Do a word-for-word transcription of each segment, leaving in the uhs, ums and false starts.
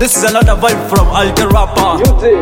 This is another vibe from Alge Rapper.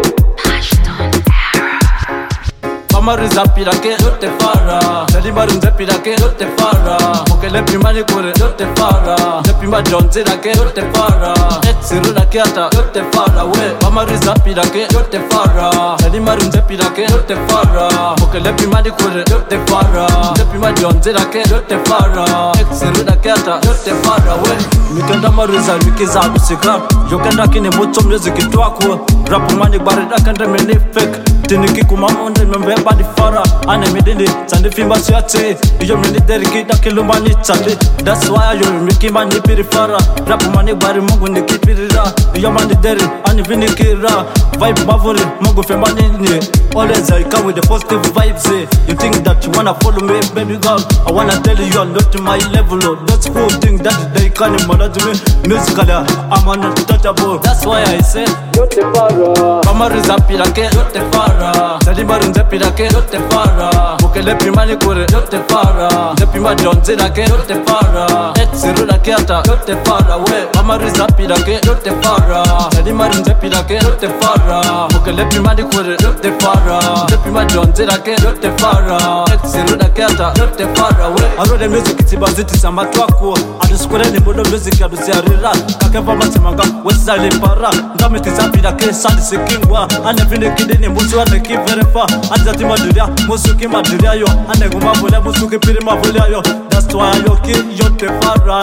Pamariza pirake, no te fara. Salimarum de pirake, no te fara. Moke le primani kore, no te fara. Le prima jonze rake, no te fara. Etsiru rake ata, no te fara. We, pamariza pirake, no te fara. Salimarum de pirake, no te fara. Moke le primani kore, no te fara. Le prima jonze rake, no te fara. Etsiru rake ata, no te fara. We, mikenda mariza, mikiza adusikra. Yokenda kine mucho music itwako. Rapu mani barida kende meni fake. Tiniki kumamonde membe badi fara. Ane midindi Sandi fimba suyate. Iyo mini deriki da kilumani chande. That's why you miki mani piri fara. Rapu mani bari mungu niki piri ra. Iyo mani deri ani vini kira. Vibe mavuri mungu femani nye. Always I come with the positive vibes. Eh. You think that you wanna follow me, baby girl? I wanna tell you you're not to my level. Oh. That's cool thing that they can't manage me. Musically I'm untouchable. That's why I say no te fara. Pamariza pirake, no te fara. Salimarum de pirake, no te fara. Moke le primani kore, no te fara. Le prima jonze rake, no te fara. Etsiru rake ata, no te fara. We, pamariza pirake, no te fara. Salimarum de pirake, no te fara. Moke le primani kore, no te fara. Le prima jonze rake, no te fara. Etsiru rake ata, no te fara. We, I know the music it's baziti samatwako. Aduskore ni modo music ya dusiarira. Kakeva matimanga, wesale para. Ndamiti zapirake, sali sekingwa. Ane vinde kidini musu ane kiverefa. Anzati maduria, musuki maduria yo. Ane gumavule, musuki piri mavule yo. That's why yo ki yo te fara.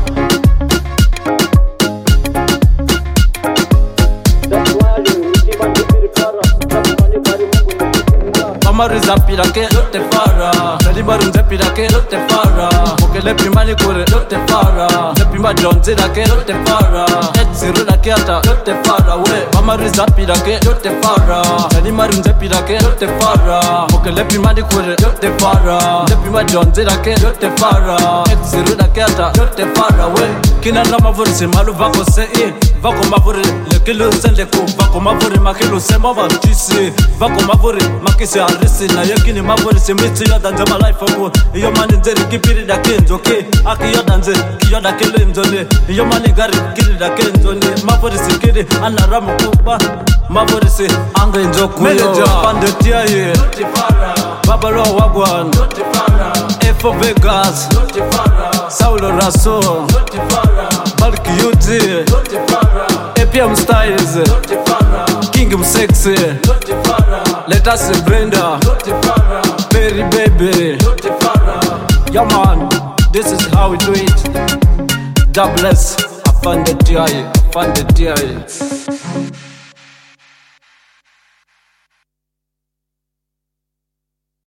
Pamariza pirake, no te fara. Salimarum de pirake, no te fara. Moke le primani kore, no te fara. Le prima jonze rake, no te fara. Etsiru rake ata, no te fara. We, pamariza pirake, no te fara. Salimarum de pirake, no te fara. Moke le primani kore, no te fara. Le prima jonze rake, no te fara. Etsiru rake ata, no te fara. We, kinanda mavuri se malu vako se e. Vako mavuri, le kilo se le ku. Vako mavuri makilo se mava chisi. Vako mavuri makisi arisi na yekini mavuri se miti yoda nje my life for iyo mani nzeri kipiri da kenzo ke. Aki yoda nze, ki yoda kele nzone. Iyo mani gari kiri da kenzo ne. Mavuri se kiri, ana ramu kuba. Mavuri se anga njoku yo. Manager pande tia ye. Babalo wagwan. Efo Vegas. Saulo Raso. Balki Yuti. A P M Styles. Kingdom Sexy. Let us Brenda. Berry baby. Yeah man, this is how we do it. God bless. I found the T I. I found the T I.